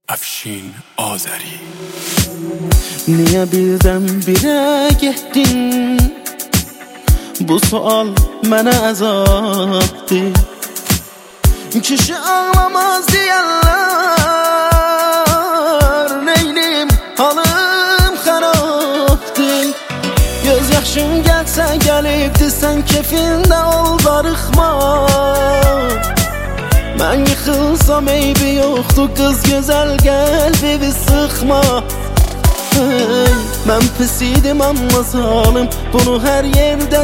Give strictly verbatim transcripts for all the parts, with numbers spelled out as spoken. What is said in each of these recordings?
Afşin Azeri. Niye birden-birə getdin? Bu sual mənə əzabdır. Kişi ağlamaz deyərlər, neyliyim halım xərabdır. Göz yaşın gəlsə gəlibdir, sən kefində ol darıxma. Mən yıxılsam eybi yoxdur, qız gözəl qəlbimi sıxma. Hey, mən pis idim amma zalım, bunu hər yerdə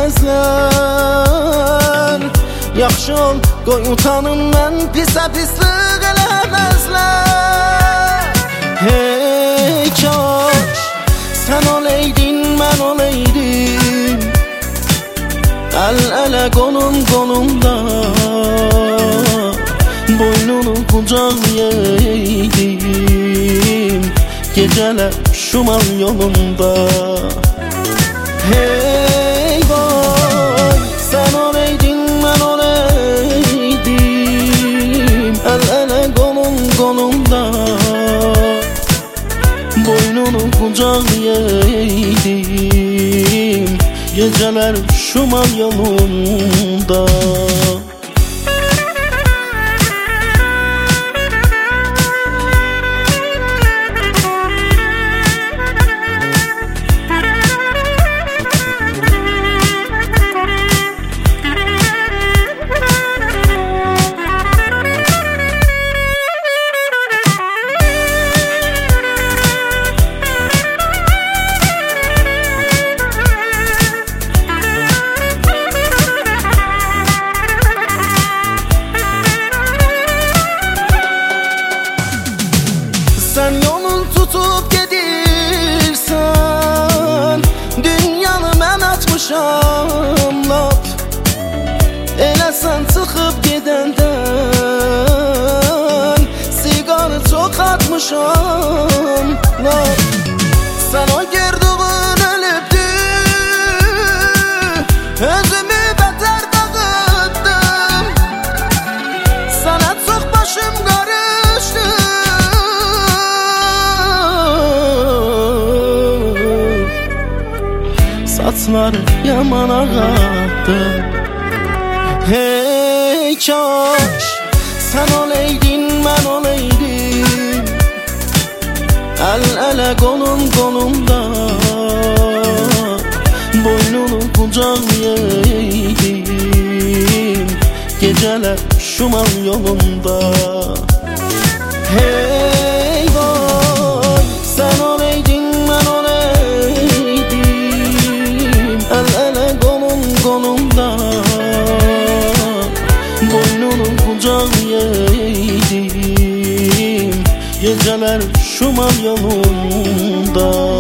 deməzlər. Yaxşı ol, qoy utanım, mən pisə pislik eləməzlər. Hey kaş, sən oleydin, mən oleydim, əl-ələ qolum qolumda, boynunu qucaqlayaydım, gecələr şumal yolunda. Hey boy, sən oleydin, mən oleydim, əl-ələ qolum qolumda, boynunu qucaqlayaydım, gecələr şumal yolunda. Sən yolun tutub gedirsən, dünyanı mən açmışam lap. Elə sən çıxıb gedəndən, siqarı çox atmışam lap. Sən o gördüğün ölübdür, özümü bətər dağıtdım. Sana çox başım qarışdı, saçları yaman ağardı. Hey kaş, sən oleydin, mən oleydim, əl-ələ qolum qolumda, boynunu qucaqlayaydım, gecələr şumal yolunda. Hey boy, sən oleydin, mən oleydim, əl-ələ qolum qolumda, boynunu qucaqlayaydım, gecələr şumal yolunda.